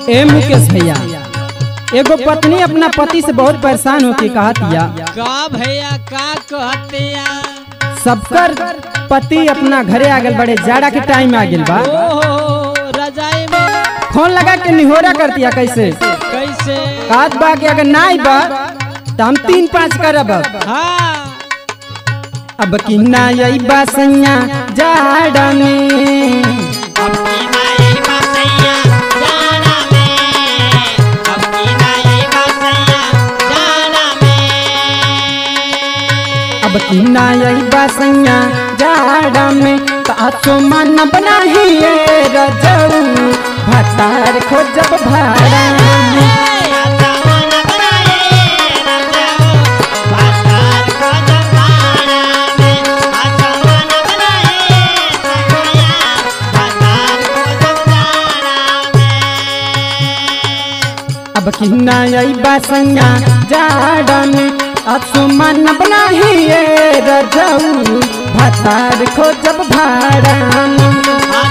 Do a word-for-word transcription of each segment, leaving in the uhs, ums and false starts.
ए मुकेश भैया, एगो पत्नी अपना पति से बहुत परेशान होके कहतिया का भैया का कहतिया सबकर पति अपना घरे आ गल बड़े जाड़ा के टाइम आ गल बा। ओहो रजाई में फोन लगा के निहोरा करतिया कैसे कैसे कात बा के अगर ना आई बा तो हम तीन पाँच करब। हाँ अब की ना आई बा सैया जाड़ा में, अब की ना आई बा सैया जाड़ा में, अब की ना आई बा सैया जाड़ा में, अब की ना आई बा सैया जाड़ा में तो आसो मन बनाही रजऊ भतार खोजब भाड़ा में। अब की ना आई बा सैया जाड़ा में आसमान बनाही रजऊ भतार खोजब भाड़ा में।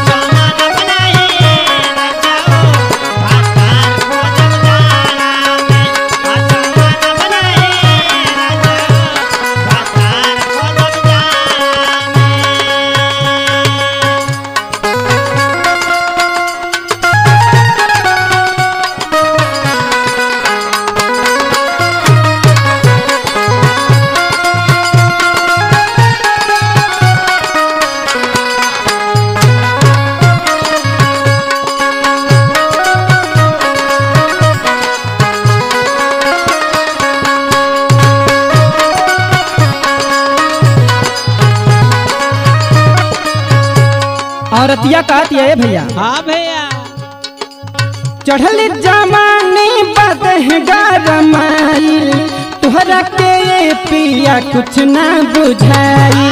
औरतिया कहती है भैया, हाँ भैया चढ़ल जमाने बदह गरमाइल तुहरा के ये पिया कुछ ना बुझाई।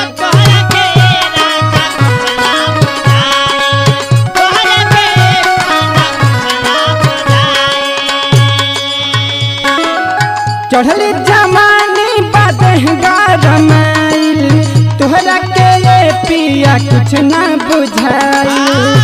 चढ़ल जमाने बदह गरमाइल तुहरा के ये पिया कुछ ना बुझाई।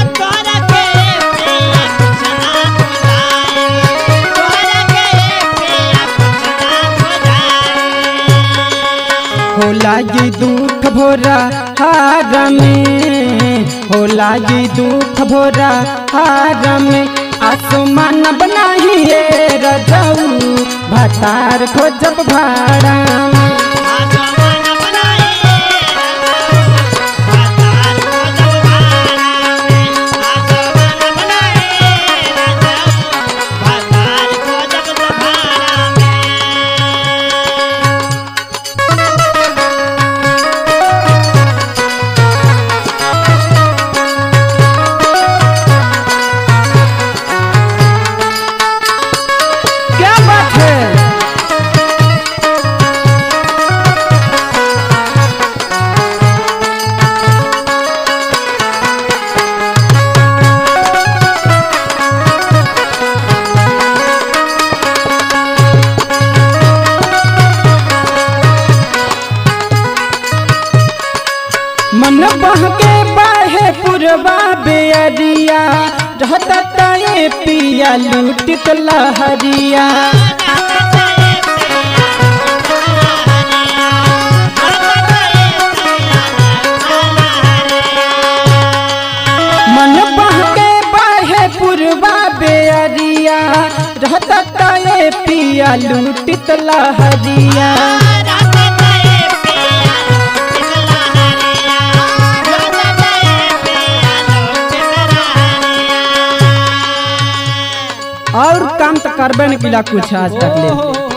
होला ये दुख भोरा हार में, होला ये दुख भोरा हार में आसमान बनाही रजऊ भतार खोजब भाड़ा में। क्या बात है मन बह के बाहे पुरवा बेअरिया रहता ये पिया लूटित लहरिया। मन बह के बाहे पुरवा बेअरिया रहता ये पिया लूटित लहरिया। और काम तो करबे न किला कुछ आज तक ले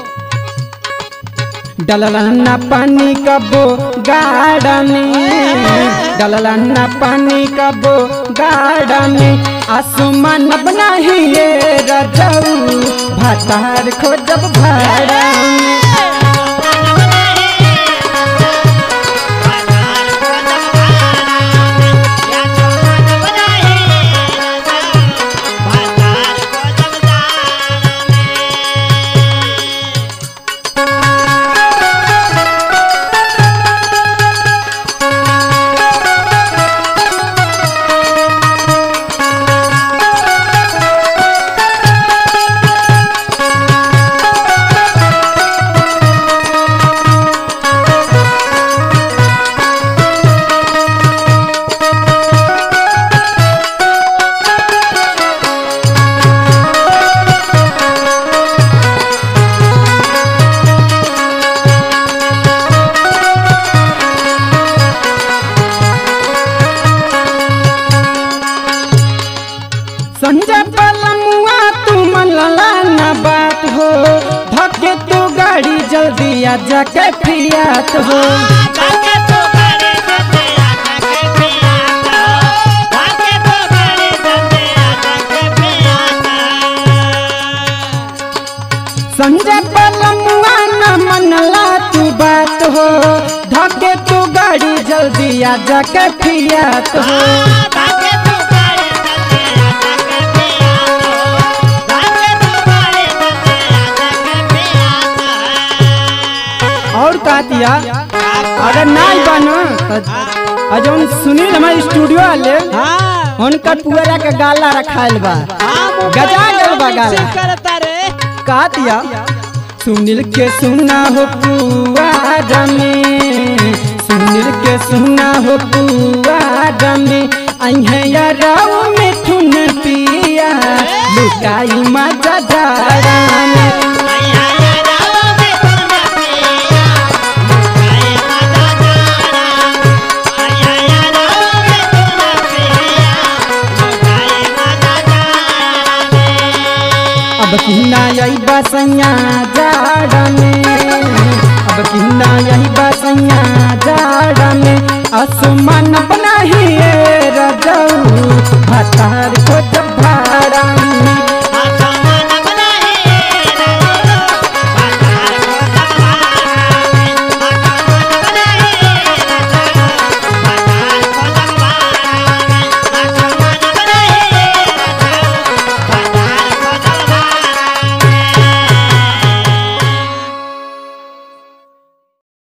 डललन्ना पानी कबो गाड़ा में, डललन्ना पानी कबो गाड़ा में आसमान बनाही रजऊ भतार खोजब भाड़ा में। जल्दी आजा के फिरियात हो भागे तो बड़े जल्दी आजा के पियात भागे तो बड़े जल्दी आजा के पियात संजय पलमुआ न मनला तू बात हो धके तू गाड़ी जल्दी आजा के फिरियात हो भागे तो बड़े जल्दी आजा के पियात भागे तो बड़े जल्दी आजा के पियात और का दिया अगर नहीं बनो तो जौन सुनील हमारे स्टूडियो वाले हां उनका पुअरा के गाला रखाइल बा गजा गल बा गाला करता रे का दिया सुनील के सुना हो पुआरा में सुनील के सुना हो पुआरा में अइहे राव में थुन पिया लुकाई मजा जाड़ा में आया राव में तुम पिया लुकाए मजा जाना आया राव में तुम पिया लुकाए मजा जाना अब किन्ना यही बसैया जाड़ा में अब किन्ना यही बसैया जाड़ा में आसमान अपना ही रजऊ भतार